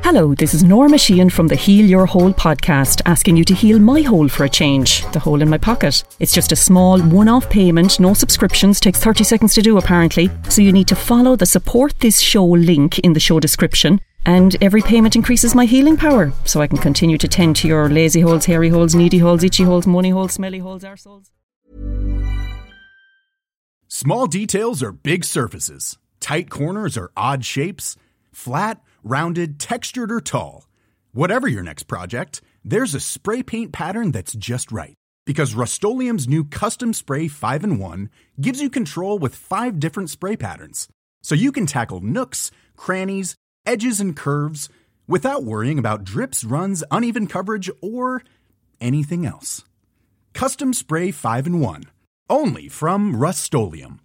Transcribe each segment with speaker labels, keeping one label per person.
Speaker 1: Hello, this is Norma Sheehan from the Heal Your Hole podcast, asking you to heal my hole for a change, the hole in my pocket. It's just a small one-off payment, no subscriptions, takes 30 seconds to do apparently. So you need to follow the support this show link in the show description, and every payment increases my healing power, so I can continue to tend to your lazy holes, hairy holes, needy holes, itchy holes, money holes, smelly holes, arseholes.
Speaker 2: Small details are big surfaces. Tight corners are odd shapes. Flat, rounded, textured, or tall. Whatever your next project, there's a spray paint pattern that's just right. Because Rust-Oleum's new Custom Spray 5-in-1 gives you control with 5 different spray patterns. So you can tackle nooks, crannies, edges, and curves without worrying about drips, runs, uneven coverage, or anything else. Custom Spray 5-in-1. Only from Rust-Oleum.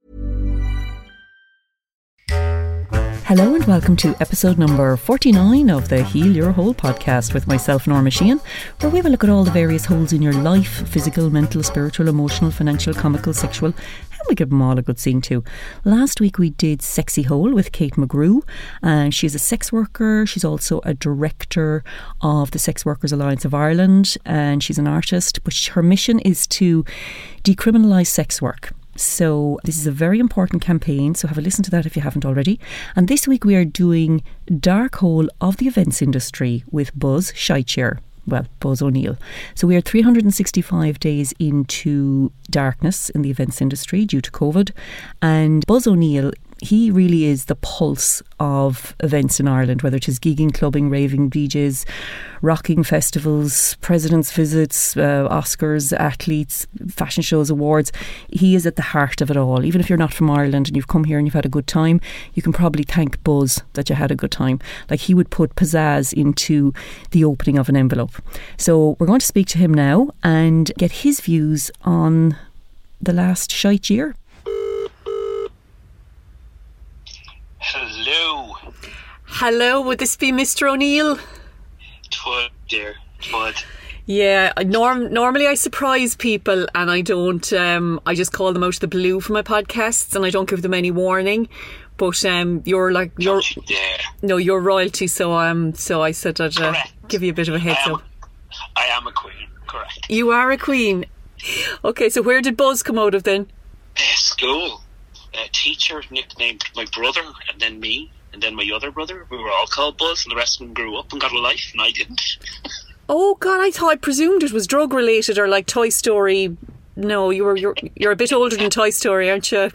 Speaker 1: Hello and welcome to episode number 49 of the Heal Your Hole podcast with myself, Norma Sheehan, where we will look at all the various holes in your life: physical, mental, spiritual, emotional, financial, comical, sexual, and we give them all a good scene too. Last week we did Sexy Hole with Kate McGrew. She's a sex worker. She's also a director of the Sex Workers Alliance of Ireland, and she's an artist, but her mission is to decriminalise sex work. So this is a very important campaign, so have a listen to that if you haven't already. And this week we are doing Dark Hole of the Events Industry with Buzz Scheitcher. Well, Buzz O'Neill. So we are 365 days into darkness in the events industry due to COVID. And Buzz O'Neill, he really is the pulse of events in Ireland, whether it is gigging, clubbing, raving, DJs, rocking festivals, president's visits, Oscars, athletes, fashion shows, awards. He is at the heart of it all. Even if you're not from Ireland and you've come here and you've had a good time, you can probably thank Buzz that you had a good time. Like, he would put pizzazz into the opening of an envelope. So we're going to speak to him now and get his views on the last shite year.
Speaker 3: Hello.
Speaker 1: Hello, would this be Mr. O'Neill?
Speaker 3: Twud, dear. Twud.
Speaker 1: Yeah, normally I surprise people and I don't, I just call them out of the blue for my podcasts and I don't give them any warning. But you're royalty, so I said I'd give you a bit of a heads up.
Speaker 3: I am a queen, correct.
Speaker 1: You are a queen. Okay, so where did Buzz come out of then?
Speaker 3: School. Teacher nicknamed my brother and then me and then my other brother. We were all called Buzz, and the rest of them grew up and got a life, and I didn't.
Speaker 1: Oh God, I presumed it was drug related or like Toy Story. No, you're a bit older than Toy Story, aren't you?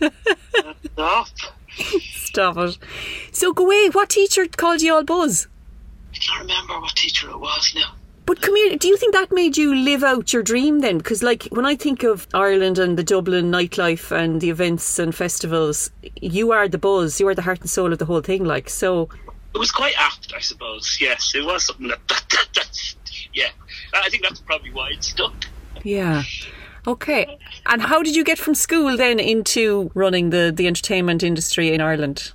Speaker 1: Stop it. So go away. What teacher called you all Buzz?
Speaker 3: I can't remember what teacher it was now.
Speaker 1: But come here, do you think that made you live out your dream then? Because like when I think of Ireland and the Dublin nightlife and the events and festivals, you are the Buzz, you are the heart and soul of the whole thing, like, so.
Speaker 3: It was quite apt, I suppose. Yes, it was something that's yeah. I think that's probably why it stuck.
Speaker 1: Yeah. Okay. And how did you get from school then into running the entertainment industry in Ireland?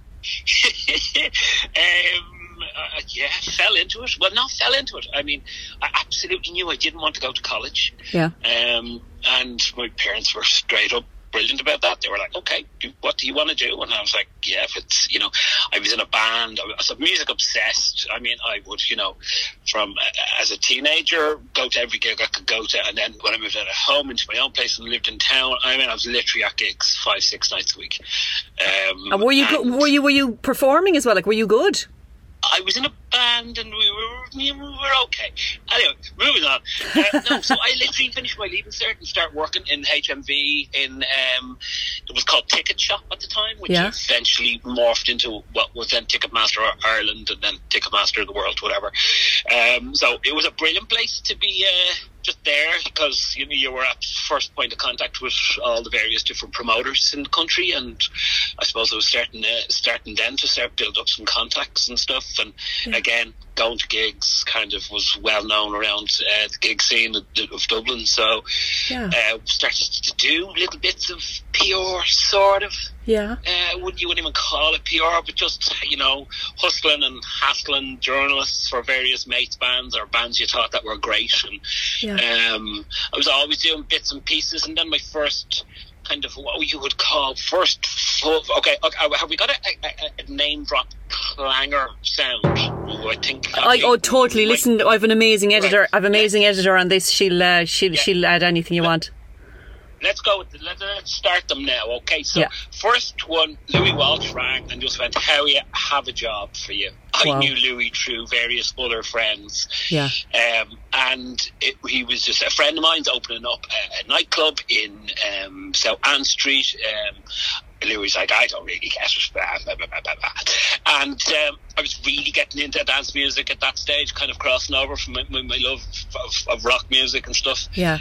Speaker 1: Fell into it. Well, not fell into it. I mean, I absolutely knew I didn't want to go to college. Yeah. And my parents were straight up brilliant about that. They were like, okay, what do you want to do? And I was like, yeah, if it's, I was in a band. I was music obsessed. I mean, I would, from as a teenager, go to every gig I could go to. And then when I moved out of home into my own place and lived in town, I mean, I was literally at gigs 5-6 nights a week. And were you performing as well? Like, were you good?
Speaker 3: I was in a band and we were okay. Anyway, moving on. So I literally finished my Leaving Cert and started working in HMV in, it was called Ticket Shop at the time, which eventually morphed into what was then Ticketmaster Ireland and then Ticketmaster of the world, whatever. So it was a brilliant place to be just there because you were at first point of contact with all the various different promoters in the country, and I suppose I was starting then to build up some contacts and stuff, and again going to gigs kind of was well known around the gig scene of Dublin, so started to do little bits of PR sort of. You wouldn't even call it PR, but just hustling and hassling journalists for various mates bands or bands you thought that were great, and I was always doing bits and pieces. And then my first kind of what you would call have we got a name drop clanger sound? I think.
Speaker 1: Totally. Listen, I have an amazing editor. I have an amazing editor on this. She'll add anything you want.
Speaker 3: Let's go with let's start them now, okay? So, first one, Louis Walsh rang and just went, "Howie, have a job for you." I knew Louis through various other friends.
Speaker 1: Yeah.
Speaker 3: And he was just a friend of mine's opening up a nightclub in South Ann Street. Louis was like, "I don't really get it." Blah, blah, blah, blah, blah. And I was really getting into dance music at that stage, kind of crossing over from my love of rock music and stuff.
Speaker 1: Yeah.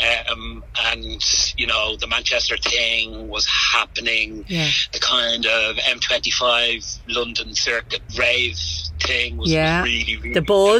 Speaker 3: And you know, the Manchester thing was happening.
Speaker 1: Yeah.
Speaker 3: The kind of M25 London circuit rave thing was really, really
Speaker 1: the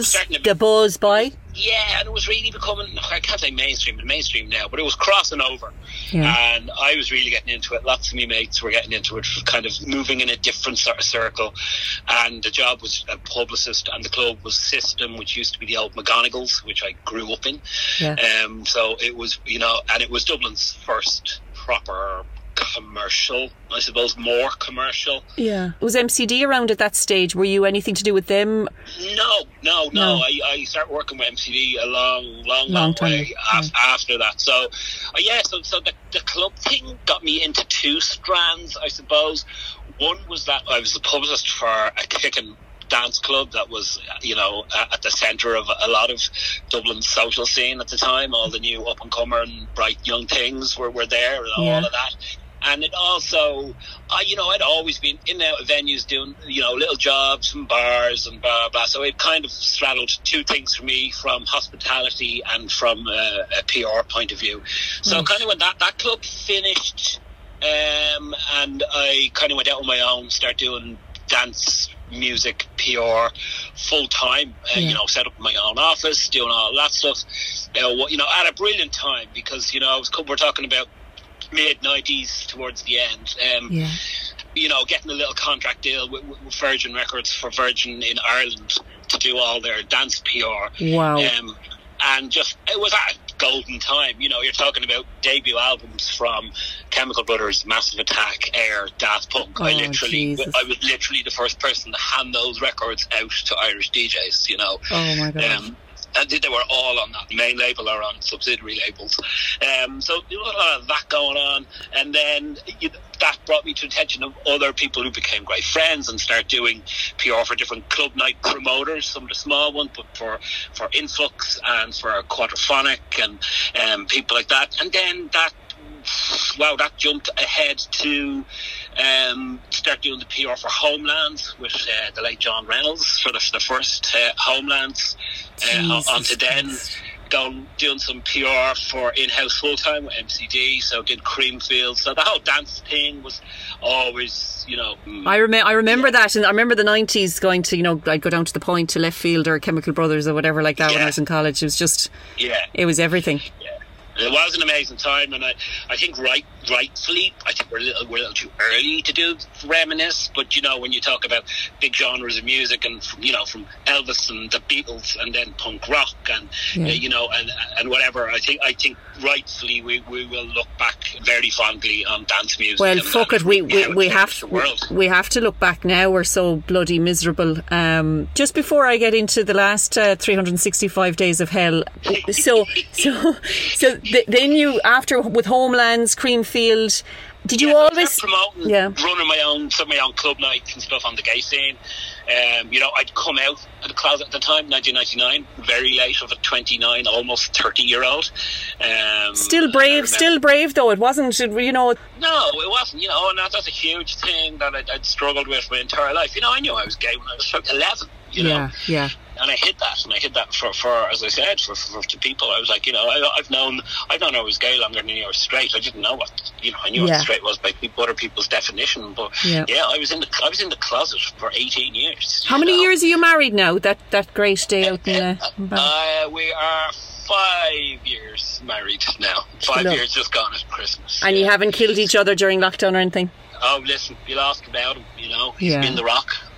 Speaker 1: buzz boy.
Speaker 3: Yeah, and it was really becoming, I can't say mainstream now, but it was crossing over.
Speaker 1: Yeah.
Speaker 3: And I was really getting into it. Lots of my mates were getting into it, kind of moving in a different sort of circle. And the job was a publicist, and the club was System, which used to be the old McGonagall's, which I grew up in.
Speaker 1: Yeah.
Speaker 3: So it was, you know, and it was Dublin's first proper commercial, I suppose, more commercial.
Speaker 1: Yeah. Was MCD around at that stage? Were you anything to do with them?
Speaker 3: No. I started working with MCD a long time way after that. So, so the club thing got me into two strands, I suppose. One was that I was the publicist for a kicking dance club that was, you know, at the centre of a lot of Dublin's social scene at the time. All the new up-and-comer and bright young things were there, and all of that. And it also, I'd always been in and out of venues doing, you know, little jobs and bars and blah, blah. So it kind of straddled two things for me, from hospitality and from a PR point of view. So kind of when that club finished, and I kind of went out on my own, started doing dance music PR full time, you know, set up my own office, doing all that stuff, you know, at a brilliant time, because, you know, we're talking about mid-90s towards the end, you know, getting a little contract deal with Virgin Records for Virgin in Ireland to do all their dance PR.
Speaker 1: Wow.
Speaker 3: And just, it was at a golden time. You know, you're talking about debut albums from Chemical Brothers, Massive Attack, Air, Daft Punk. I was literally the first person to hand those records out to Irish DJs, you know.
Speaker 1: Oh my God.
Speaker 3: And they were all on that main label or on subsidiary labels. So there was a lot of that going on. And then that brought me to the attention of other people who became great friends and started doing PR for different club night promoters, some of the small ones, but for Influx and for Quadraphonic and people like that. And then that jumped ahead to start doing the PR for Homelands with the late John Reynolds for the first Homelands. Onto then doing some PR for In-House Full Time with MCD, so did Creamfield. So the whole dance thing was always, you know.
Speaker 1: I remember that, and I remember the 90s going to, you know, I'd go down to the Point to Left Field or Chemical Brothers or whatever like that when I was in college. It was just, it was everything.
Speaker 3: Yeah. It was an amazing time, and I think rightfully, I think we're a little too early to reminisce. But you know, when you talk about big genres of music, and from Elvis and the Beatles, and then punk rock, and you know, and whatever, I think rightfully we will look back very fondly on dance music.
Speaker 1: Well, fuck it, we have to look back now. We're so bloody miserable. Just before I get into the last 365 days of hell, so. Then you, after with Homelands, Creamfield, did you always
Speaker 3: promoting, running some of my own club nights and stuff on the gay scene? You know, I'd come out of the closet at the time, 1999, very late of a 29, almost 30-year-old.
Speaker 1: Still brave though. It wasn't, you know.
Speaker 3: No, it wasn't. You know, and that's a huge thing that I'd struggled with my entire life. You know, I knew I was gay when I was 11. You know?
Speaker 1: Yeah.
Speaker 3: And I hid that, for as I said, for people. I was like, you know, I've known I was gay longer than I was straight. I didn't know what, you know, I knew what straight was by other people's definition. But I was in the closet for 18 years.
Speaker 1: How many years are you married now? That great day out in
Speaker 3: we are 5 years married now. 5 years just gone at Christmas.
Speaker 1: And you haven't killed each other during lockdown or anything?
Speaker 3: Oh, listen, you'll ask about him. You know, he's been the rock.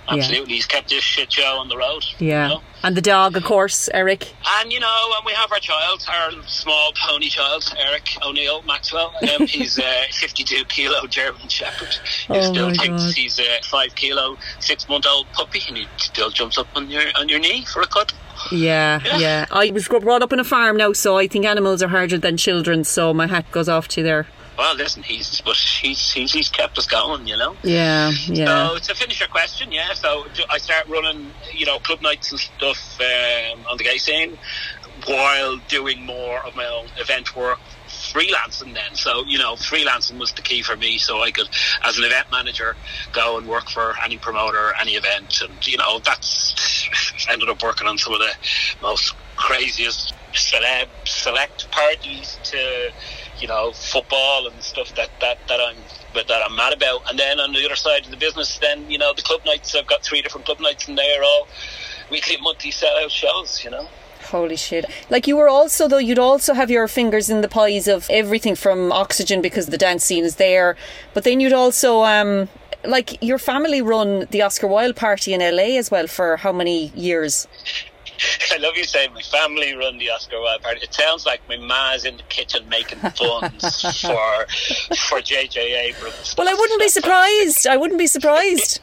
Speaker 3: Absolutely. He's kept this shit show on the road.
Speaker 1: Yeah.
Speaker 3: You know?
Speaker 1: And the dog, of course, Eric.
Speaker 3: And, and we have our child, our small pony child, Eric O'Neill Maxwell. He's a 52 kilo German Shepherd. He still thinks he's a 5 kilo, 6-month-old puppy, and he still jumps up on your knee for a cuddle.
Speaker 1: Yeah. I was brought up on a farm now, so I think animals are harder than children, so my hat goes off to you there.
Speaker 3: Well, listen, he's kept us going,
Speaker 1: Yeah.
Speaker 3: So to finish your question, so I start running, club nights and stuff on the gay scene while doing more of my own event work, freelancing then. So, freelancing was the key for me, so I could, as an event manager, go and work for any promoter, any event, and, that's ended up working on some of the most craziest select parties to, football and stuff that I'm mad about. And then on the other side of the business, then, the club nights, I've got 3 different club nights, and they are all weekly and monthly sell-out shows,
Speaker 1: Holy shit. Like, you'd also have your fingers in the pies of everything from Oxygen, because the dance scene is there, but then you'd also, your family run the Oscar Wilde party in LA as well for how many years?
Speaker 3: I love you saying my family run the Oscar Wilde party. It sounds like my ma's in the kitchen making buns for J.J. Abrams.
Speaker 1: Well, I wouldn't be surprised.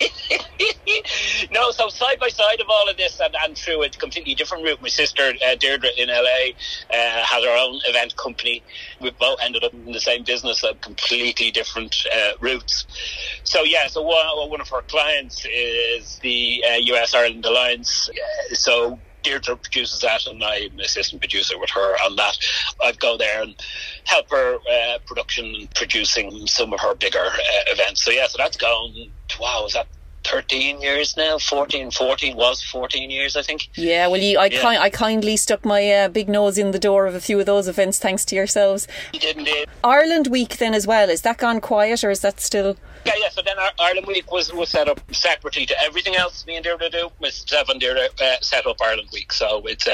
Speaker 3: No, so side by side of all of this and through a completely different route, my sister Deirdre in LA has her own event company. We've both ended up in the same business at completely different routes. So one of her clients is the US Ireland Alliance. So Deirdre produces that, and I'm an assistant producer with her on that. I'd go there and help her production and producing some of her bigger events. So that's gone, was that 13 years now? 14 years, I think. Yeah, well,
Speaker 1: I kindly stuck my big nose in the door of a few of those events thanks to yourselves.
Speaker 3: You did indeed.
Speaker 1: Ireland Week then as well, is that gone quiet, or is that still...
Speaker 3: Yeah, so then Ireland Week was set up separately to everything else me and Deirdre do. Myself and Deirdre set up Ireland Week, so it's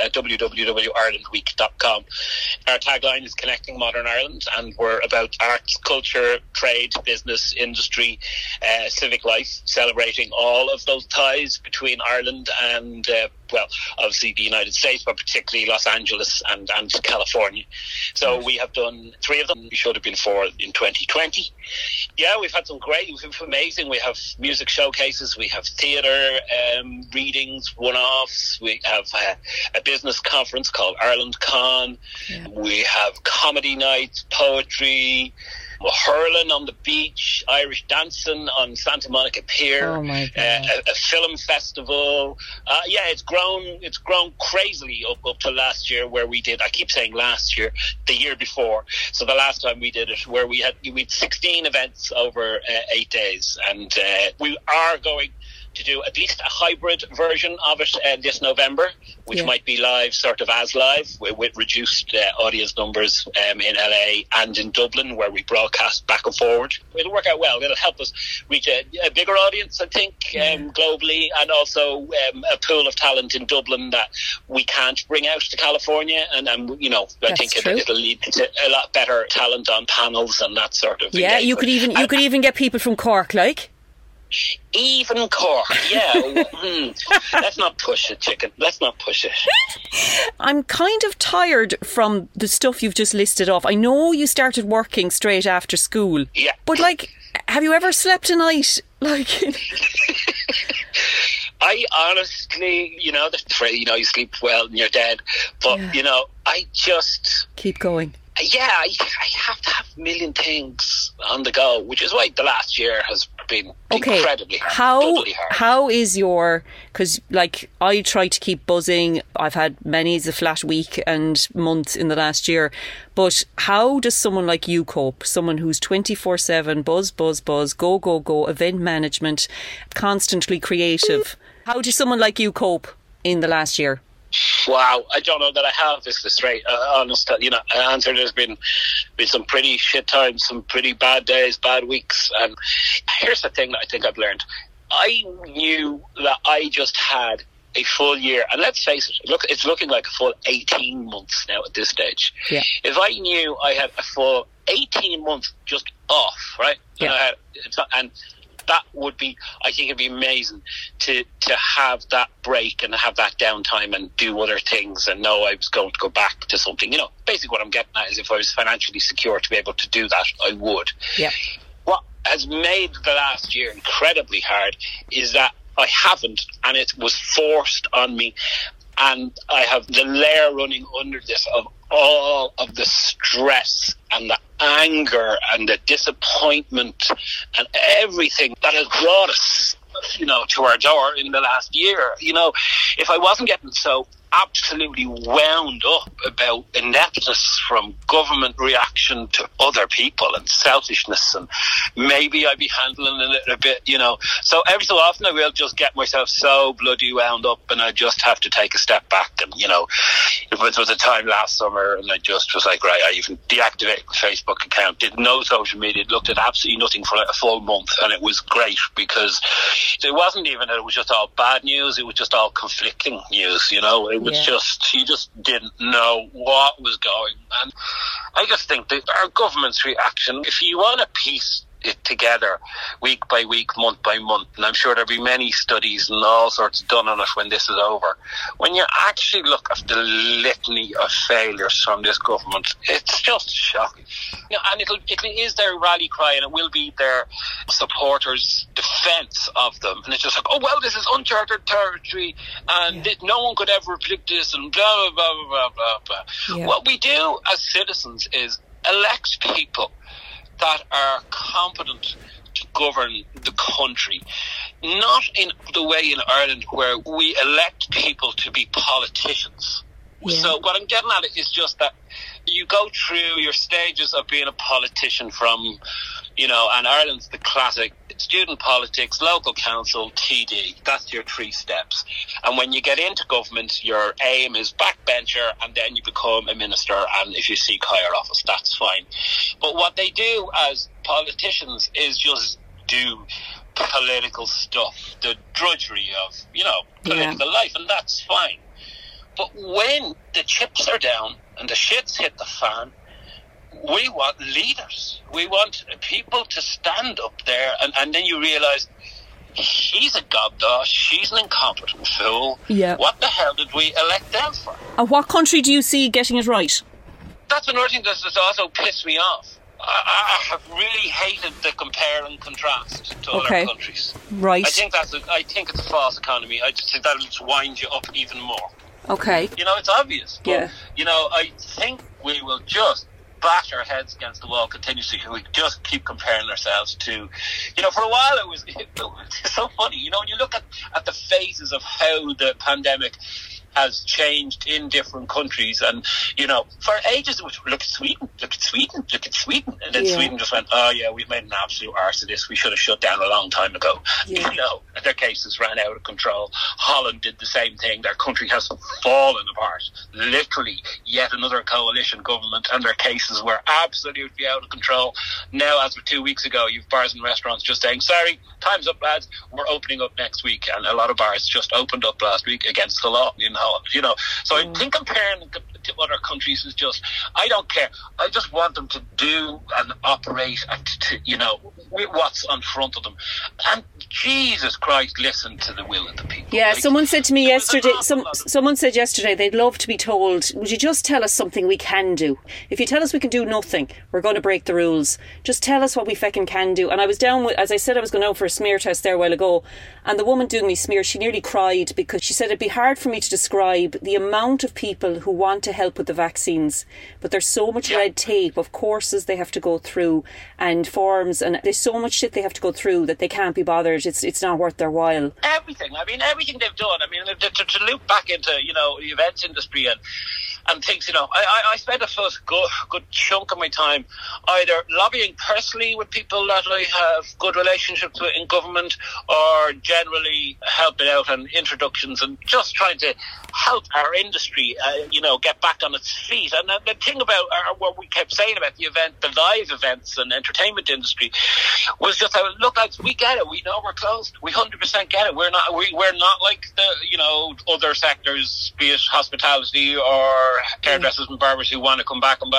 Speaker 3: www.irelandweek.com. Our tagline is Connecting Modern Ireland, and we're about arts, culture, trade, business, industry, civic life, celebrating all of those ties between Ireland and, obviously the United States, but particularly Los Angeles and California. So we have done 3 of them. We should have been 4 in 2020. Yeah, we've had some amazing. We have music showcases, we have theatre readings, one-offs, we have a business conference called Ireland Con, we have comedy nights, poetry, hurling on the beach, Irish dancing on Santa Monica Pier, a film festival. It's grown crazily up to last year, where we did, I keep saying last year, the year before. So the last time we did it, where we had 16 events over 8 days, and we are going to do at least a hybrid version of it this November, which might be live, sort of as live, with reduced audience numbers in LA and in Dublin, where we broadcast back and forward. It'll work out well. It'll help us reach a bigger audience, I think, globally, and also a pool of talent in Dublin that we can't bring out to California. And I think it'll lead to a lot better talent on panels and that sort of thing.
Speaker 1: Yeah, you could even get people from Cork, like.
Speaker 3: Even Cork, let's not push it, chicken. Let's not push it.
Speaker 1: I'm kind of tired from the stuff you've just listed off. I know you started working straight after school.
Speaker 3: Yeah.
Speaker 1: But, have you ever slept a night?
Speaker 3: I honestly, you sleep well and you're dead. But, I just...
Speaker 1: keep going.
Speaker 3: Yeah, I have to have a million things on the go, which is why the last year has been incredibly hard. Doubly hard.
Speaker 1: How is because I try to keep buzzing. I've had many's a flat week and month in the last year, but how does someone like you cope? Someone who's 24/7, buzz, go, event management, constantly creative. How does someone like you cope in the last year?
Speaker 3: Wow, I don't know that I have this straight. Honest, answer. There's been some pretty shit times, some pretty bad days, bad weeks. And here's the thing that I think I've learned. I knew that I just had a full year, and let's face it, it's looking like a full 18 months now at this stage. Yeah. If I knew I had a full 18 months just off, right?
Speaker 1: Yeah.
Speaker 3: And that would be, I think it'd be amazing to have that break and have that downtime and do other things and know I was going to go back to something. Basically what I'm getting at is if I was financially secure to be able to do that, I would.
Speaker 1: Yeah.
Speaker 3: What has made the last year incredibly hard is that I haven't, and it was forced on me. And I have the layer running under this of all of the stress and the anger and the disappointment and everything that has brought us, to our door in the last year. If I wasn't getting so absolutely wound up about ineptness from government reaction to other people and selfishness, and maybe I'd be handling it a bit, So every so often I will just get myself so bloody wound up and I just have to take a step back. And, it was a time last summer and I just was like, right, I even deactivated the Facebook account, did no social media, looked at absolutely nothing for like a full month, and it was great because it wasn't even that it was just all bad news, it was just all conflicting news, It was just, you just didn't know what was going. And I just think that our government's reaction, if you want to piece it together week by week, month by month, and I'm sure there'll be many studies and all sorts done on it when this is over, when you actually look at the litany of failures from this government, it's just shocking. And it is their rally cry, and it will be their supporters' defence of them, and it's just like, oh well, this is uncharted territory and no one could ever predict this and blah blah blah blah blah blah. What we do as citizens is elect people that are competent to govern the country. Not in the way in Ireland where we elect people to be politicians. Yeah. So what I'm getting at is just that you go through your stages of being a politician from, and Ireland's the classic student politics, local council, TD. That's your 3 steps. And when you get into government, your aim is backbencher, and then you become a minister, and if you seek higher office, that's fine. But what they do as politicians is just do political stuff, the drudgery of, political life, and that's fine. But when the chips are down and the shit's hit the fan, we want leaders. We want people to stand up there, and then you realise he's a gobdosh, she's an incompetent fool. Yeah. What the hell did we elect them for?
Speaker 1: And what country do you see getting it right?
Speaker 3: That's another thing that's also pissed me off. I have really hated the compare and contrast to other countries.
Speaker 1: Right.
Speaker 3: I think it's a false economy. I just think that'll just wind you up even more.
Speaker 1: Okay.
Speaker 3: It's obvious. But, I think we will just bash our heads against the wall continuously. We just keep comparing ourselves to, for a while it was so funny. When you look at the phases of how the pandemic has changed in different countries, and for ages it was look at Sweden, and then Sweden just went, oh yeah, we've made an absolute arse of this, we should have shut down a long time ago. Their cases ran out of control. Holland did the same thing. Their country has fallen apart, literally. Yet another coalition government, and their cases were absolutely out of control. Now, as of 2 weeks ago, you've bars and restaurants just saying, sorry, time's up lads, we're opening up next week, and a lot of bars just opened up last week against the law in Holland. So I think comparing to other countries is just, I don't care. I just want them to do and operate and to what's in front of them. And Jesus Christ, listen to the will of the people.
Speaker 1: Yeah, someone said to me yesterday, someone said yesterday they'd love to be told, would you just tell us something we can do? If you tell us we can do nothing, we're going to break the rules. Just tell us what we feckin' can do. And I was down with, as I said, I was going out for a smear test there a while ago, and the woman doing me smear, she nearly cried because she said it'd be hard for me to describe the amount of people who want to help with the vaccines, but there's so much red tape of courses they have to go through and forms, and there's so much shit they have to go through that they can't be bothered. It's not worth their while.
Speaker 3: Everything they've done. To loop back into the events industry and things. I spent a first good chunk of my time either lobbying personally with people that I have good relationships with in government, or generally helping out on introductions and just trying to help our industry, get back on its feet. And the thing about what we kept saying about the live events and entertainment industry was just how, look, lads, we get it. We know we're closed. We 100% get it. We're not like the other sectors, be it hospitality or hairdressers and barbers who want to come back and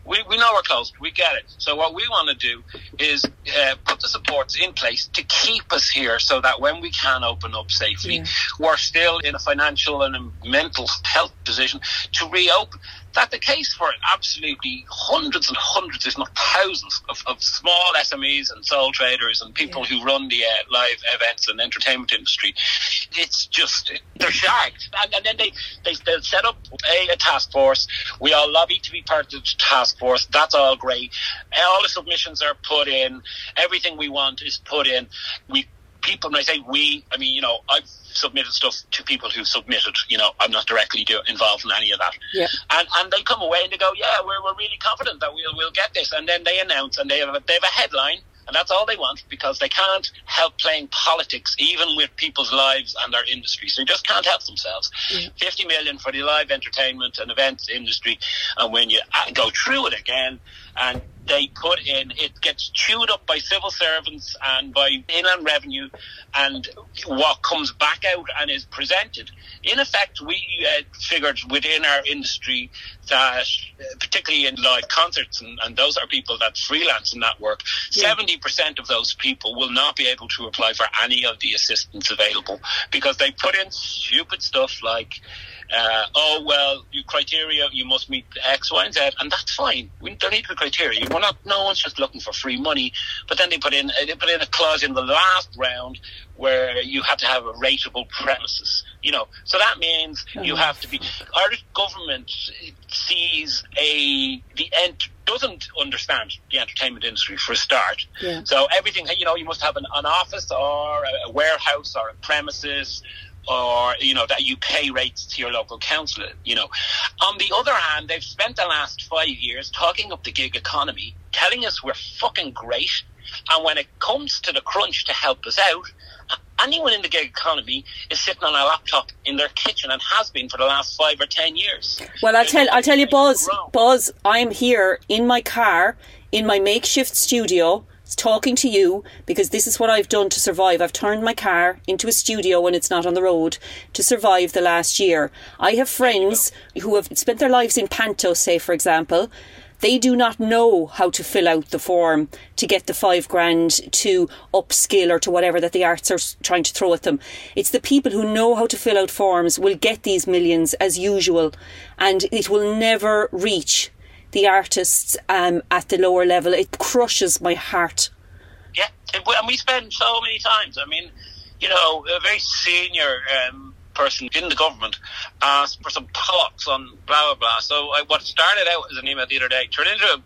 Speaker 3: We know we're closed. We get it. So what we want to do is put the supports in place to keep us here so that when we can open up safely, we're still in a financial and a mental health position to reopen. That's the case for absolutely hundreds and hundreds, if not thousands, of small SMEs and sole traders and people who run the live events and entertainment industry. It's just, they're shagged. And then they'll set up a task force. We all lobby to be part of the task force. That's all great. All the submissions are put in. Everything we want is put in. People, when I say we, I mean, I've submitted stuff to people who submitted, I'm not directly involved in any of that. Yeah. And they come away and they go, we're really confident that we'll get this. And then they announce and they have a headline, and that's all they want, because they can't help playing politics, even with people's lives and their industries. They just can't help themselves. 50 million for the live entertainment and events industry. And when you go through it again, and they put in, it gets chewed up by civil servants and by inland revenue, and what comes back out and is presented. In effect, we figured within our industry that, particularly in live concerts, and those are people that freelance in that work, 70% of those people will not be able to apply for any of the assistance available, because they put in stupid stuff like, your criteria, you must meet X, Y, and Z, and that's fine. We don't need the criteria. No one's just looking for free money. But then they put in a clause in the last round where you have to have a rateable premises. So that means you have to be. Irish government sees doesn't understand the entertainment industry for a start. Yeah. So everything, you must have an office or a warehouse or a premises, or that you pay rates to your local council. On the other hand, they've spent the last 5 years talking up the gig economy, telling us we're fucking great, and when it comes to the crunch to help us out, anyone in the gig economy is sitting on a laptop in their kitchen, and has been for the last 5 or 10 years.
Speaker 1: Well, I'll tell you, Buzz, I'm here in my car in my makeshift studio talking to you, because this is what I've done to survive. I've turned my car into a studio when it's not on the road to survive the last year. I have friends who have spent their lives in Panto, say, for example. They do not know how to fill out the form to get the $5,000 to upskill or to whatever that the arts are trying to throw at them. It's the people who know how to fill out forms will get these millions as usual, and it will never reach the artists at the lower level. It crushes my heart.
Speaker 3: Yeah, and we spend so many times. I mean, a very senior person in the government asked for some talks on blah, blah, blah. So what started out as an email the other day turned into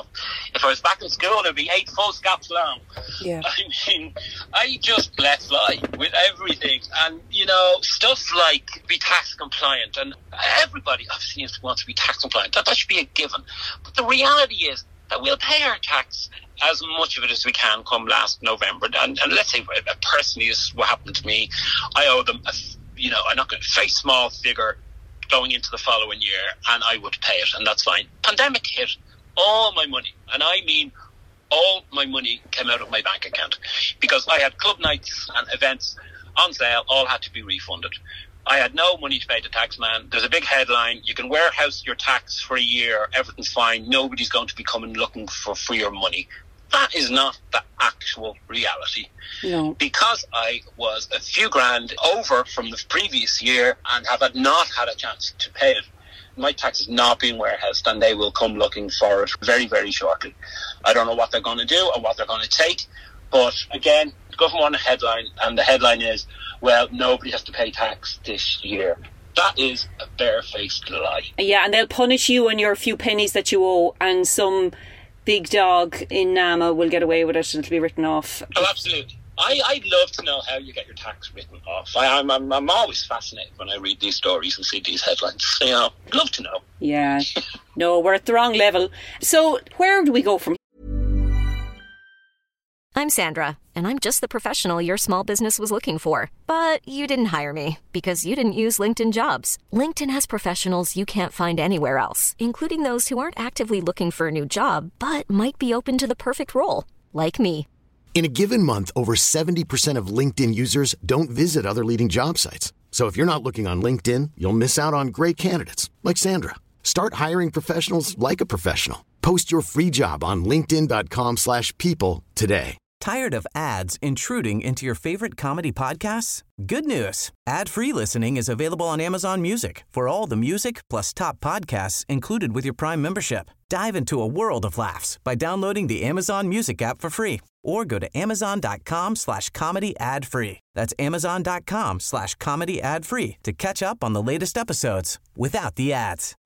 Speaker 3: if I was back in school, it would be 8 full scaps long. Yeah. I mean, I just let fly with everything. And, stuff like be tax compliant. And everybody obviously wants to be tax compliant. That should be a given. But the reality is that we'll pay our tax, as much of it as we can, come last November. And let's say, personally, this is what happened to me. I owe them I'm not going to say small figure going into the following year, and I would pay it, and that's fine. Pandemic hit, all my money, and I mean all my money, came out of my bank account, because I had club nights and events on sale, all had to be refunded. I had no money to pay the tax man. There's a big headline, you can warehouse your tax for a year, everything's fine, nobody's going to be coming looking for your money. That is not the actual reality. No. Because I was a few grand over from the previous year and have not had a chance to pay it, my tax is not being warehoused, and they will come looking for it very, very shortly. I don't know what they're going to do or what they're going to take, but again, the government want a headline, and the headline is, well, nobody has to pay tax this year. That is a barefaced lie.
Speaker 1: Yeah, and they'll punish you and your few pennies that you owe, and some big dog in Nama will get away with it and it'll be written off.
Speaker 3: Oh, absolutely. I'd love to know how you get your tax written off. I'm always fascinated when I read these stories and see these headlines. I'd love to know.
Speaker 1: Yeah. No, we're at the wrong level. So where do we go from here?
Speaker 4: I'm Sandra, and I'm just the professional your small business was looking for. But you didn't hire me because you didn't use LinkedIn Jobs. LinkedIn has professionals you can't find anywhere else, including those who aren't actively looking for a new job, but might be open to the perfect role, like me.
Speaker 5: In a given month, over 70% of LinkedIn users don't visit other leading job sites. So if you're not looking on LinkedIn, you'll miss out on great candidates like Sandra. Start hiring professionals like a professional. Post your free job on linkedin.com/people today.
Speaker 6: Tired of ads intruding into your favorite comedy podcasts? Good news. Ad-free listening is available on Amazon Music for all the music plus top podcasts included with your Prime membership. Dive into a world of laughs by downloading the Amazon Music app for free or go to amazon.com/comedy ad-free. That's amazon.com/comedy ad-free to catch up on the latest episodes without the ads.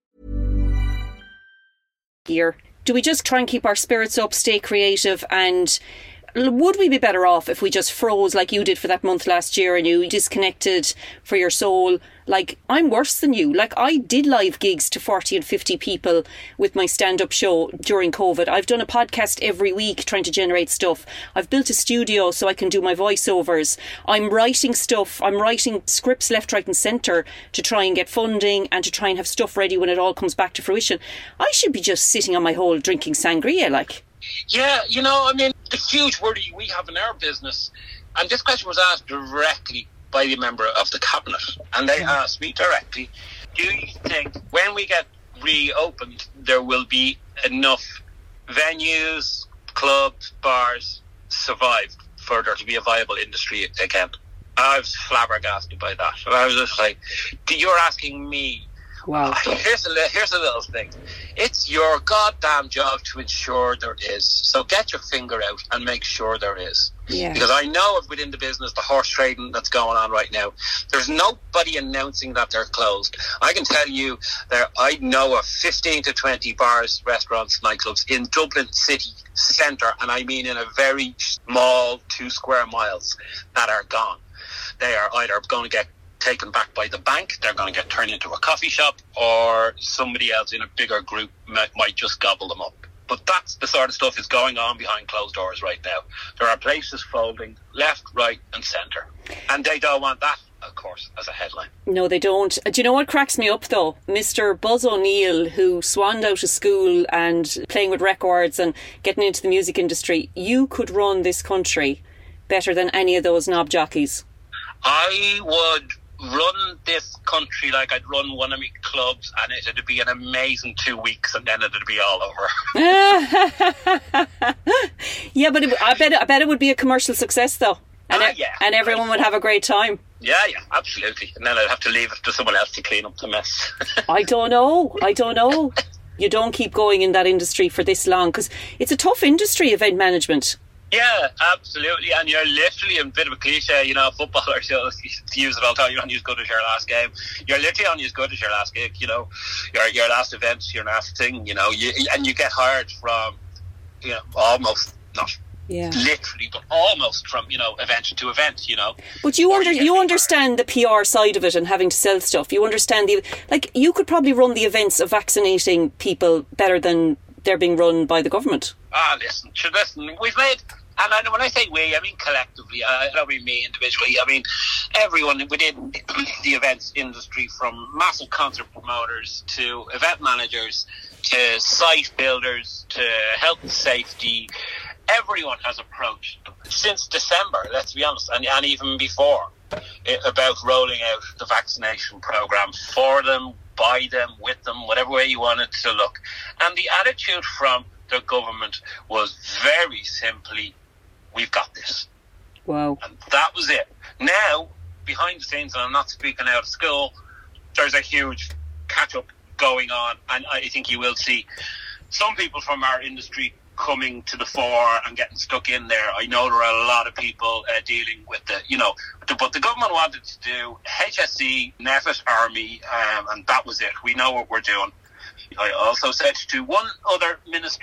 Speaker 1: Here, do we just try and keep our spirits up, stay creative, and would we be better off if we just froze like you did for that month last year and you disconnected for your soul? Like, I'm worse than you. Like, I did live gigs to 40 and 50 people with my stand-up show during COVID. I've done a podcast every week trying to generate stuff. I've built a studio so I can do my voiceovers. I'm writing stuff. I'm writing scripts left, right and centre to try and get funding and to try and have stuff ready when it all comes back to fruition. I should be just sitting on my hole drinking sangria, like.
Speaker 3: Yeah, you know, I mean, the huge worry we have in our business, and this question was asked directly by the member of the cabinet, and they asked me directly, do you think when we get reopened there will be enough venues, clubs, bars survive for there to be a viable industry again? I was flabbergasted by that, and I was just like, you're asking me.
Speaker 1: Wow.
Speaker 3: Here's a little thing. It's your goddamn job to ensure there is. So get your finger out and make sure there is.
Speaker 1: Yeah.
Speaker 3: Because I know of within the business, the horse trading that's going on right now, there's nobody announcing that they're closed. I can tell you I know of 15 to 20 bars, restaurants, nightclubs in Dublin city centre, and I mean in a very small 2 square miles, that are gone. They are either going to get taken back by the bank, they're going to get turned into a coffee shop, or somebody else in a bigger group might just gobble them up. But that's the sort of stuff that's going on behind closed doors right now. There are places folding left, right and centre, and they don't want that, of course, as a headline.
Speaker 1: No, they don't. Do you know what cracks me up though? Mr. Buzz O'Neill, who swanned out of school and playing with records and getting into the music industry. You could run this country better than any of those knob jockeys. I
Speaker 3: would run this country like I'd run one of my clubs, and it'd be an amazing 2 weeks, and then it'd be all over.
Speaker 1: Yeah, but I bet it would be a commercial success though, and and everyone would have a great time.
Speaker 3: Yeah, absolutely. And then I'd have to leave it to someone else to clean up the mess.
Speaker 1: I don't know. You don't keep going in that industry for this long, because it's a tough industry, event management.
Speaker 3: Yeah, absolutely. And you're literally, a bit of a cliche, you know, footballers use it all the time. You're only as good as your last game. You're literally only as good as your last gig, you know, your last event, your last thing, you know, and you get hired from, you know, almost, not literally, but almost from, you know, event to event, you know.
Speaker 1: But you understand the PR side of it and having to sell stuff. You understand you could probably run the events of vaccinating people better than they're being run by the government.
Speaker 3: Listen, we've made, and when I say we, I mean collectively, I don't mean me individually, I mean everyone within the events industry, from massive concert promoters to event managers to site builders to health and safety. Everyone has approached since December, let's be honest, and even before, about rolling out the vaccination programme for them, by them, with them, whatever way you want it to look. And the attitude from the government was very simply, we've got this.
Speaker 1: Wow.
Speaker 3: And that was it. Now, behind the scenes, and I'm not speaking out of school, there's a huge catch-up going on, and I think you will see some people from our industry coming to the fore and getting stuck in there. I know there are a lot of people dealing with but the government wanted to do HSE, NPHET, Army, and that was it. We know what we're doing. I also said to one other minister,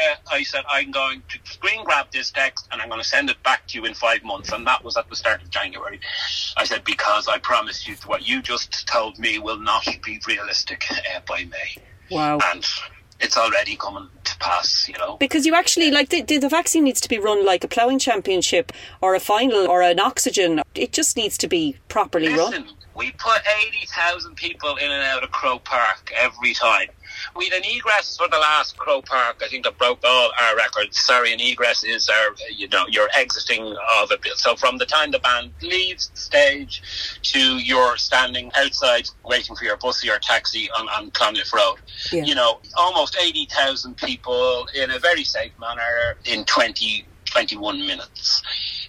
Speaker 3: I said, I'm going to screen grab this text and I'm going to send it back to you in 5 months. And that was at the start of January. I said, because I promise you what you just told me will not be realistic by May.
Speaker 1: Wow.
Speaker 3: And it's already coming to pass, you know.
Speaker 1: Because you actually, like, the vaccine needs to be run like a ploughing championship or a final or an oxygen. It just needs to be properly run.
Speaker 3: We put 80,000 people in and out of Croke Park every time. We had an egress for the last Crow Park, I think, that broke all our records. Sorry, an egress is our, you're exiting of it. So from the time the band leaves the stage to you're standing outside waiting for your bus or your taxi on Clonliffe Road, almost 80,000 people in a very safe manner in 21 minutes.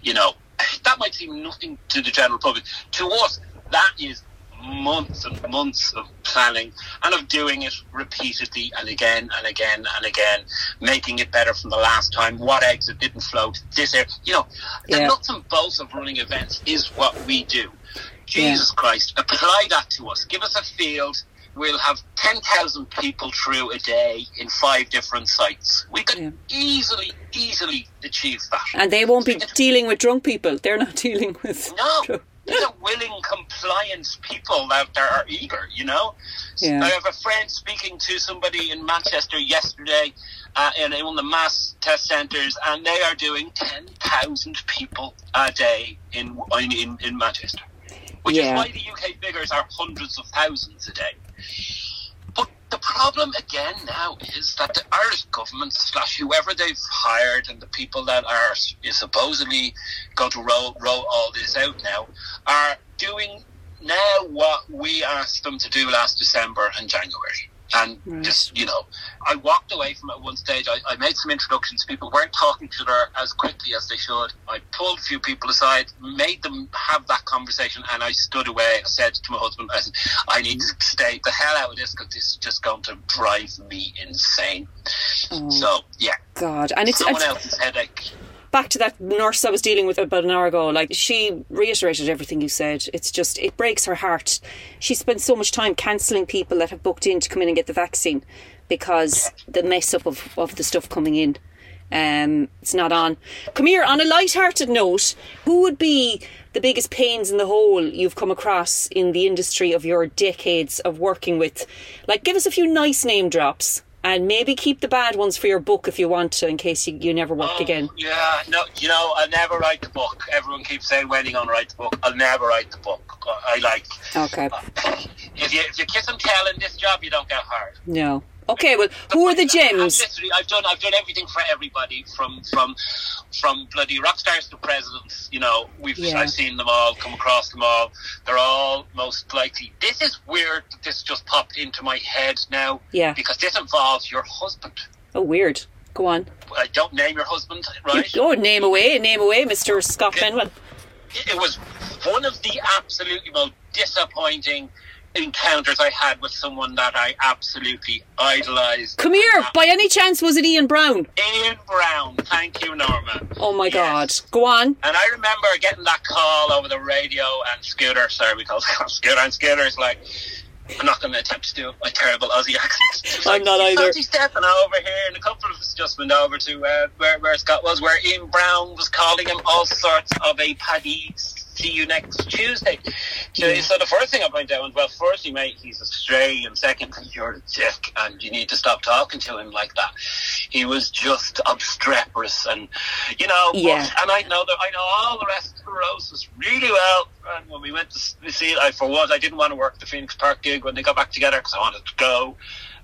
Speaker 3: That might seem nothing to the general public. To us, that is months and months of planning and of doing it repeatedly and again and again and again, making it better from the last time. What exit didn't flow to this area? The nuts and bolts of running events is what we do. Jesus Christ, apply that to us. Give us a field. We'll have 10,000 people through a day in 5 different sites. We could easily achieve that. And they won't be dealing with drunk people. They're not dealing with... No. These are willing, compliant people that are eager, I have a friend speaking to somebody in Manchester yesterday in one of the mass test centres, and they are doing 10,000 people a day in Manchester, which is why the UK figures are hundreds of thousands a day. But the problem again now is that the Irish government / whoever they've hired and the people that are supposedly going to roll all this out now are doing now what we asked them to do last December and January. And just, I walked away from it at one stage. I made some introductions. People weren't talking to her as quickly as they should. I pulled a few people aside, made them have that conversation, and I stood away. I said to my husband, I need to stay the hell out of this because this is just going to drive me insane. So, yeah. God. And it's someone else's headache. Back to that nurse I was dealing with about an hour ago, she reiterated everything you said. It's just, it breaks her heart. She spent so much time cancelling people that have booked in to come in and get the vaccine because the mess up of the stuff coming in. It's not on. Come here, on a light-hearted note, who would be the biggest pains in the hole you've come across in the industry of your decades of working with? Give us a few nice name drops. And maybe keep the bad ones for your book if you want to, in case you never work again. Yeah, no, I'll never write the book. Everyone keeps saying, when are you going to write the book? I'll never write the book. Okay. If you kiss and tell in this job, you don't get hired. No. Okay, well, who are the gems? I've done everything for everybody, from bloody rock stars to presidents. I've seen them all, come across them all. They're all most likely. This is weird that this just popped into my head now. Yeah. Because this involves your husband. Oh, weird. Go on. Don't name your husband, right? Oh, name away, Mr. Scott Benwell. It was one of the absolutely most disappointing encounters I had with someone that I absolutely idolised. Come here, by any chance was it Ian Brown? Ian Brown, thank you, Norma. Oh my God, go on. And I remember getting that call over the radio, and Scooter, sorry we call Scooter, and Scooter's like, I'm not going to attempt to do a terrible Aussie accent. I'm not either. Fancy stepping over here, and a couple of us just went over to where Scott was, where Ian Brown was calling him all sorts of a paddy. See you next Tuesday. So the first thing I point out was, well, firstly, mate, he's Australian. Secondly, you're a dick, and you need to stop talking to him like that. He was just obstreperous, and and I know all the rest of the roses really well. And when we went to see it, I didn't want to work the Phoenix Park gig when they got back together because I wanted to go.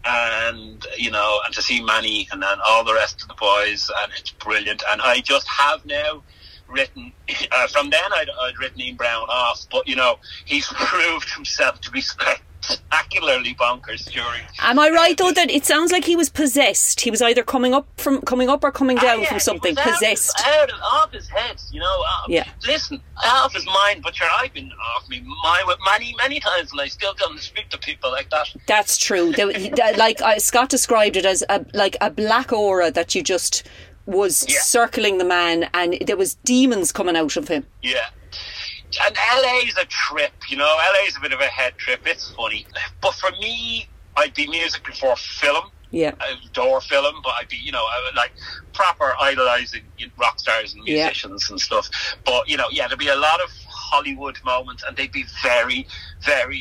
Speaker 3: And and to see Manny and then all the rest of the boys, and it's brilliant. And I just have now written from then I'd written Ian Brown off, but he's proved himself to be spectacularly bonkers during. Am I right though that it sounds like he was possessed? He was either coming up or coming down from something. Possessed off his head, listen, off his mind. But I've been off me many times, and I still don't speak to people like that. That's true. Scott described it as a black aura that you just was circling the man, and there was demons coming out of him. Yeah. And LA's a trip, LA's a bit of a head trip. It's funny. But for me, I'd be music before film. Yeah. I adore film, but I'd be, I would like proper idolising rock stars and musicians and stuff. But, there'd be a lot of Hollywood moments, and they'd be very, very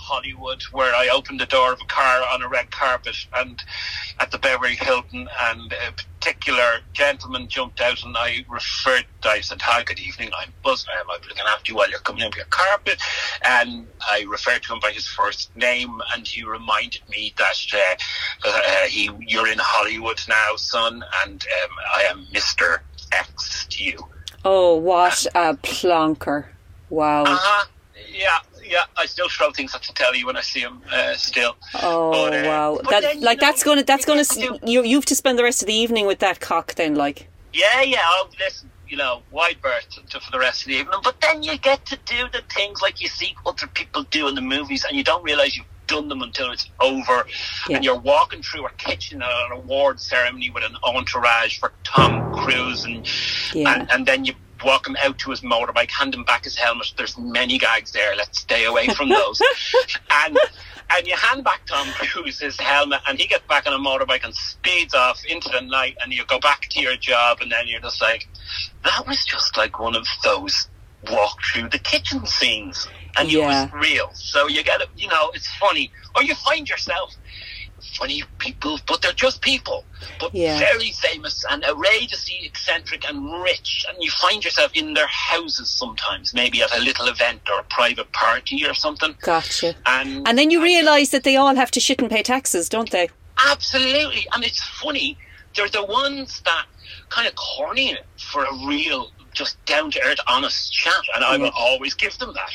Speaker 3: Hollywood where I opened the door of a car on a red carpet and at the Beverly Hilton, and a particular gentleman jumped out, and I said, "Hi, good evening, I'm Buzz. I'm looking after you while you're coming in for your carpet." And I referred to him by his first name, and he reminded me that you're in Hollywood now, son, and I am Mr. X to you.
Speaker 1: Oh, what a plonker. Wow.
Speaker 3: Yeah, I still throw things at the telly when I see him still.
Speaker 1: Oh, but, wow. That's gonna you have to spend the rest of the evening with that cock then, like.
Speaker 3: Yeah, oh, listen, wide berth for the rest of the evening, but then you get to do the things like you see other people do in the movies, and you don't realise you've done them until it's over. Yeah. And you're walking through a kitchen at an award ceremony with an entourage for Tom Cruise, and then you walk him out to his motorbike, hand him back his helmet. There's many gags there. Let's stay away from those. and you hand back Tom Cruise his helmet, and he gets back on a motorbike and speeds off into the night, and you go back to your job, and then you're just like, that was just like one of those walk through the kitchen scenes, and it was real. So you get it, it's funny. Or you find yourself funny people, but they're just people, but very famous and outrageously eccentric and rich, and you find yourself in their houses sometimes, maybe at a little event or a private party or something.
Speaker 1: Gotcha. And then you realise that they all have to shit and pay taxes, don't they?
Speaker 3: Absolutely. And it's funny, they're the ones that kind of corny it for a real, just down-to-earth, honest chat, and I will always give them that,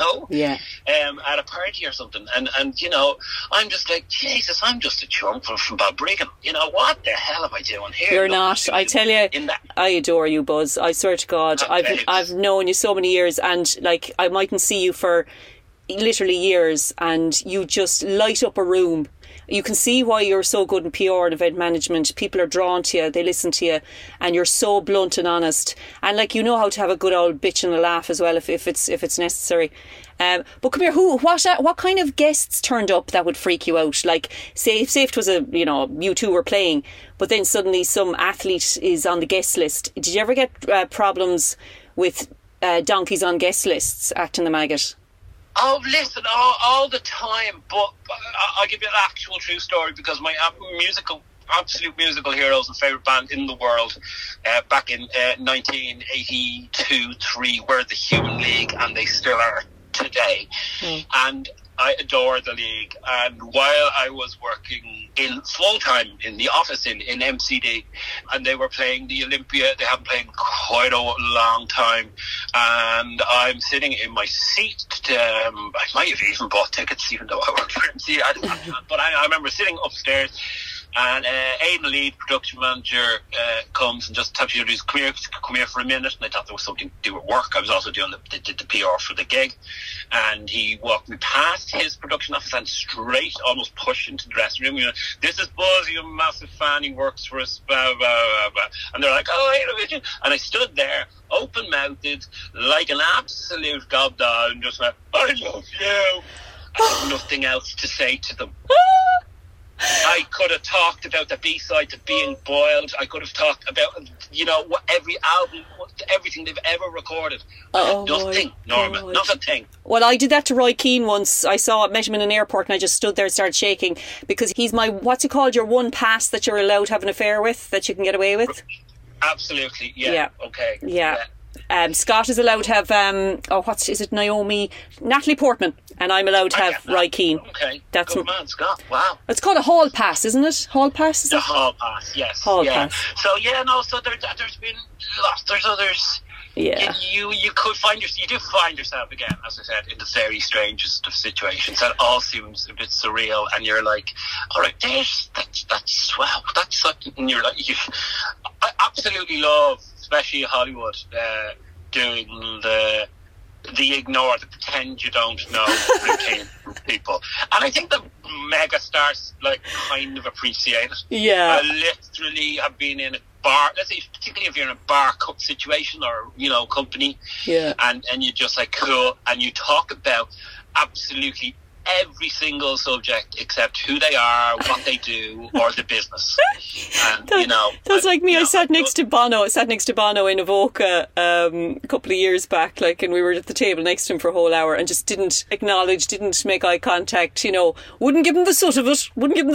Speaker 3: at a party or something, and I'm just like, Jesus, I'm just a chunk from Balbriggan, what the hell am I doing here?
Speaker 1: You're not, I tell you, I adore you, Buzz, I swear to God. I've known you so many years, and like, I mightn't see you for literally years, and you just light up a room. You can see why you're so good in PR and event management. People are drawn to you, they listen to you, and you're so blunt and honest. And like, you know how to have a good old bitch and a laugh as well if it's necessary. But come here, what kind of guests turned up that would freak you out? Like, say if it was you two were playing, but then suddenly some athlete is on the guest list. Did you ever get problems with donkeys on guest lists acting the maggot?
Speaker 3: Oh, listen, all the time, but I'll give you an actual true story, because my absolute musical heroes and favourite band in the world back in 1982-3 were the Human League, and they still are today. And I adore the League, and while I was working in full time in the office in MCD, and they were playing the Olympia, they haven't played in quite a long time, and I'm sitting in my seat. I might have even bought tickets, even though I worked for MCD, but I remember sitting upstairs, and Aidan Lead, production manager, comes and just taps you, come here for a minute. And I thought there was something to do with work. I was also doing the PR for the gig, and he walked me past his production office and straight, almost pushed into the dressing room. This is Buzz, you're a massive fan, he works for us, blah, blah, blah. And they're like, oh, hey, and I stood there, open-mouthed, like an absolute gobdol, and just went, I love you. I had nothing else to say to them. I could have talked about the B-side to Being Boiled. I could have talked about, every album, everything they've ever recorded. Nothing, Norma, not a thing.
Speaker 1: Well, I did that to Roy Keane once. I met him in an airport, and I just stood there and started shaking, because he's my, what's it called, your one pass that you're allowed to have an affair with, that you can get away with?
Speaker 3: Absolutely, yeah. Okay.
Speaker 1: Yeah. Scott is allowed to have Natalie Portman, and I'm allowed to have Roy Keane.
Speaker 3: Okay, that's good man, Scott. Wow,
Speaker 1: it's called a hall pass, isn't it? Hall pass, is it?
Speaker 3: Hall pass, yes.
Speaker 1: Pass.
Speaker 3: So so there's been lots. There's others.
Speaker 1: Yeah,
Speaker 3: you could you do find yourself again, as I said, in the very strangest of situations. That all seems a bit surreal, and you're like, all right, that's wow, that's something. And you're like, I absolutely love, especially Hollywood, doing the ignore, the pretend you don't know routine people. And I think the mega stars kind of appreciate it.
Speaker 1: Yeah.
Speaker 3: I literally have been in a bar, let's say, particularly if you're in a bar situation or, company, and you're just like, cool, and you talk about absolutely every single subject except who they are, what they do, or the business. And
Speaker 1: that's like me. I sat next to Bono. In Avoca a couple of years back, and we were at the table next to him for a whole hour and just didn't acknowledge, didn't make eye contact. Wouldn't give him the soot of it.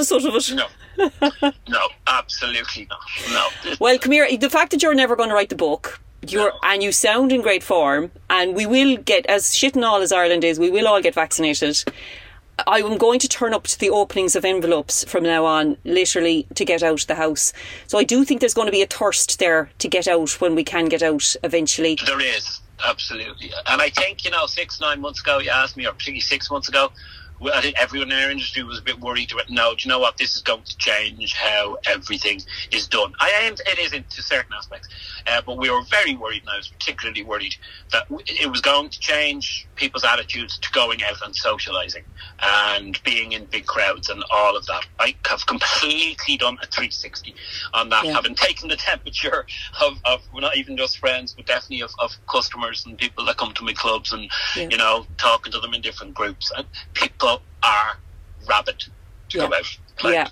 Speaker 3: No, absolutely not. No.
Speaker 1: Well, come here. The fact that you're never going to write the book. And you sound in great form, and we will get, as shit and all as Ireland is, we will all get vaccinated. I am going to turn up to the openings of envelopes from now on, literally, to get out of the house. So I do think there's going to be a thirst there to get out when we can get out eventually.
Speaker 3: There is, absolutely. And I think, 6-9 months ago, you asked me, or particularly 6 months ago, I think everyone in our industry was a bit worried. No, do you know what? This is going to change how everything is done. It is to certain aspects, but we were very worried, and I was particularly worried that it was going to change people's attitudes to going out and socialising and being in big crowds and all of that. I have completely done a 360 on that, having taken the temperature of not even just friends, but definitely of customers and people that come to my clubs and, talking to them in different groups. And people are rabid to go out.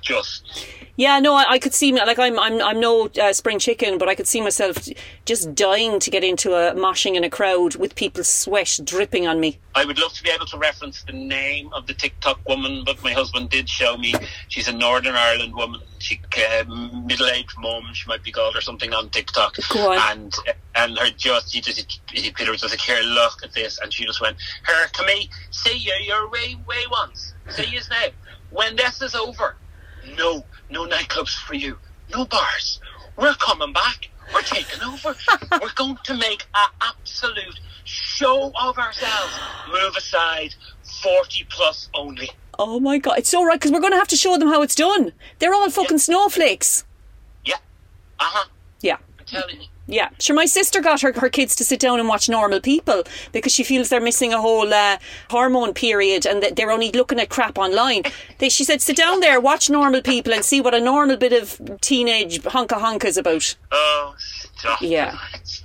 Speaker 3: I could see, I'm no spring chicken, but I could see myself just dying to get into a moshing in a crowd with people's sweat dripping on me. I would love to be able to reference the name of the TikTok woman, but my husband did show me. She's a Northern Ireland woman. She middle-aged mum, she might be called, or something on TikTok.
Speaker 1: Go on.
Speaker 3: And he Peter was just like, here, look at this, and she just went, here, come here, see you're way once. See you now. When this is over, no nightclubs for you, no bars. We're coming back. We're taking over. We're going to make an absolute show of ourselves. Move aside, 40 plus only.
Speaker 1: Oh my God, it's so right, because we're going to have to show them how it's done. They're all fucking snowflakes.
Speaker 3: Yeah.
Speaker 1: Yeah.
Speaker 3: I'm telling you.
Speaker 1: Yeah, sure. My sister got her kids to sit down and watch Normal People because she feels they're missing a whole hormone period and that they're only looking at crap online. She said, sit down there, watch Normal People and see what a normal bit of teenage honka is about.
Speaker 3: Oh, stop.
Speaker 1: Yeah.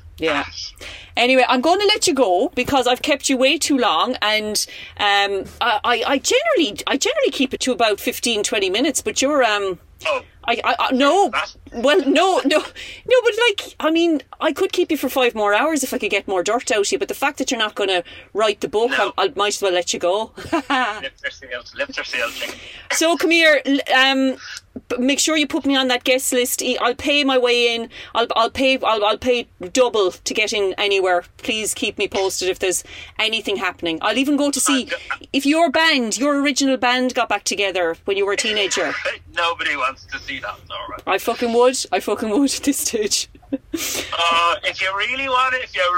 Speaker 1: Anyway, I'm going to let you go because I've kept you way too long, and I generally keep it to about 15-20 minutes, but you're no, but I could keep you for 5 more hours if I could get more dirt out of you, but the fact that you're not going to write the book, I might as well let you go.
Speaker 3: Lips are sealed.
Speaker 1: So come here, make sure you put me on that guest list. I'll pay my way in. I'll pay double to get in anywhere. Please keep me posted if there's anything happening. I'll even go to see if your original band got back together when you were a teenager.
Speaker 3: Nobody wants to see that, Nora.
Speaker 1: I fucking would at this stage.
Speaker 3: If you really want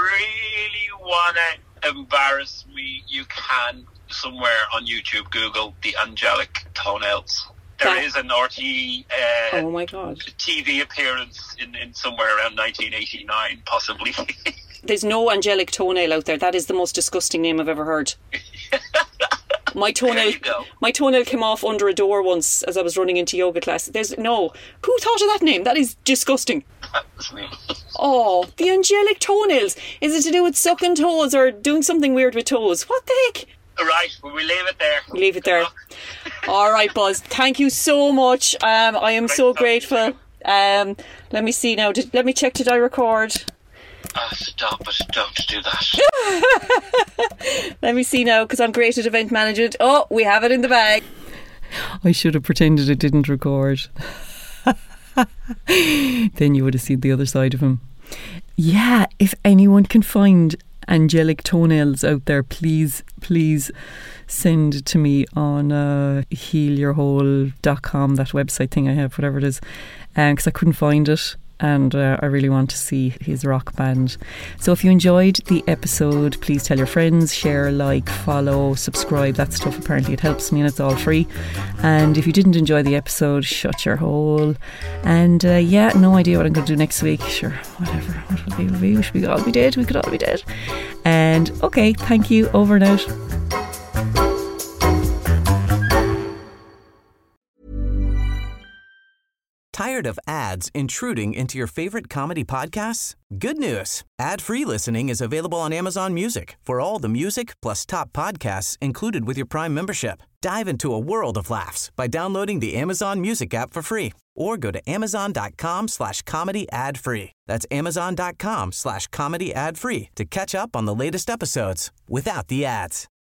Speaker 3: to embarrass me, you can somewhere on YouTube Google the Angelic Toenails. There is an RTE
Speaker 1: oh my God.
Speaker 3: TV appearance in somewhere around 1989, possibly.
Speaker 1: There's no Angelic Toenail out there. That is the most disgusting name I've ever heard. My toenail came off under a door once as I was running into yoga class. Who thought of that name? That is disgusting.
Speaker 3: That was me.
Speaker 1: Oh, the Angelic Toenails. Is it to do with sucking toes or doing something weird with toes? What the heck?
Speaker 3: Right, well, we leave it there.
Speaker 1: Leave it there. All right, Buzz. Thank you so much. I am so grateful. Let me see now. Let me check. Did I record?
Speaker 3: Stop it. Don't do that.
Speaker 1: Let me see now, because I'm great at event management. Oh, we have it in the bag. I should have pretended it didn't record. Then you would have seen the other side of him. Yeah, if anyone can find Angelic Toenails out there, please send it to me on healyourwhole.com, that website thing I have, whatever it is, because I couldn't find it. And I really want to see his rock band. So if you enjoyed the episode, please tell your friends, share, like, follow, subscribe. That stuff, apparently it helps me and it's all free. And if you didn't enjoy the episode, shut your hole. And no idea what I'm going to do next week. Sure, whatever. What will be? We should all be dead. We could all be dead. And okay, thank you. Over and out.
Speaker 6: Tired of ads intruding into your favorite comedy podcasts? Good news. Ad-free listening is available on Amazon Music for all the music plus top podcasts included with your Prime membership. Dive into a world of laughs by downloading the Amazon Music app for free or go to amazon.com/comedy ad-free. That's amazon.com/comedy ad-free to catch up on the latest episodes without the ads.